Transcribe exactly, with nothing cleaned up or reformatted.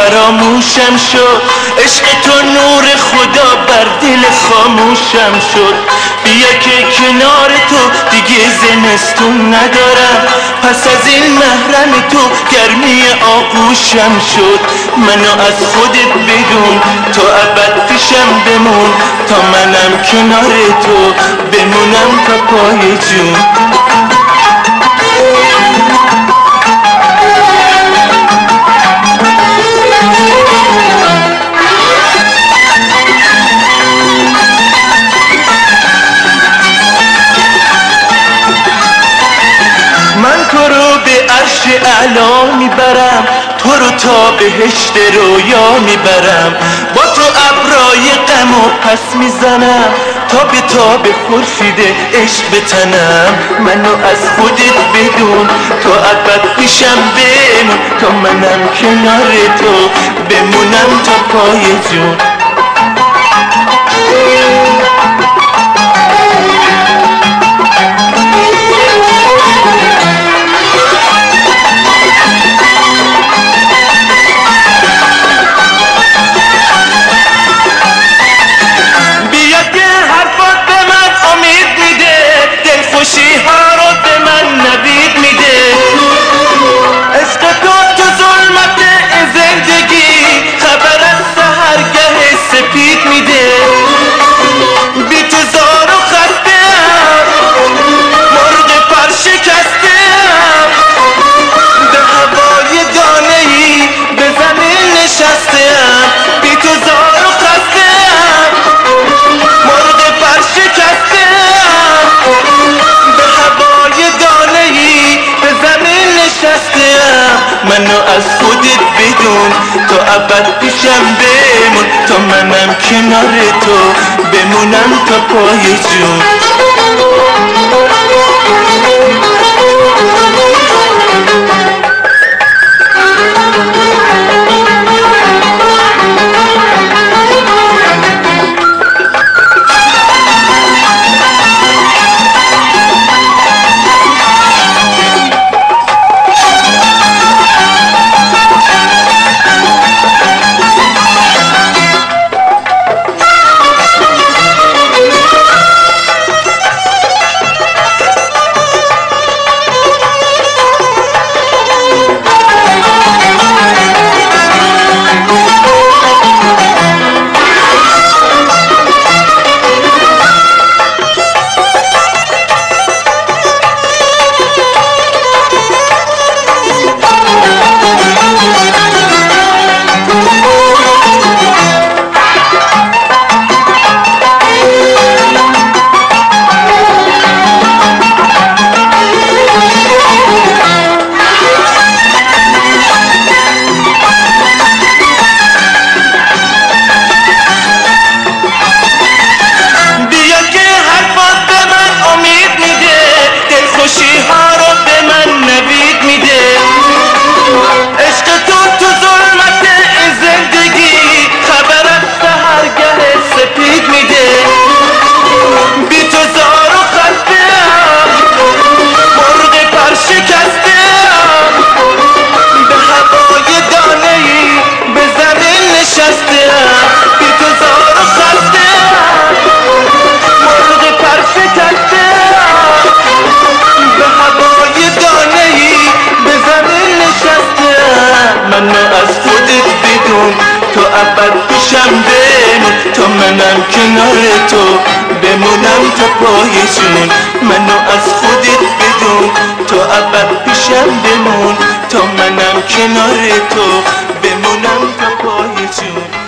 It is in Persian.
فراموشم شد، عشق تو نور خدا بر دل خاموشم شد. بیا که کنار تو دیگه زمستون ندارم، پس از این محرم تو گرمی آغوشم شد. منو از خودت بدون تو ابد پیشم بمون، تا منم کنار تو بمونم تا پای جون. من تو رو به عرش اعلا میبرم، تو رو تا بهشت رویا میبرم. با تو ابرای غم و پس میزنم، تا به تا به خورشید عشق بتنم. منو از خودت بدون تو ابد پیشم بمون، تا منم کنار تو بمونم تا پای جون. خوشی ها رو به من نوید میده، عشق تو تو ظلمت زندگی خبر از سحرگه سپید میده. بی تو زار و خسته‌ام، مرغ پر شکسته‌ام، به هوای دانه‌ای به زمین نشسته‌ام. بی تو زار و خسته‌ام، مرغ پر شکسته‌ام، به هوای دانه‌ای به زمین نشسته‌ام. منو از خودت بدون تو ابد پیشم بمون، تا منم کنار تو بمونم تا پای جون. تو ابد پیشم بمون، تا منم کنار تو بمونم تا پای جون. منو از خودت بدون تو ابد پیشم بمون، تا منم کنار تو بمونم تا پای جون.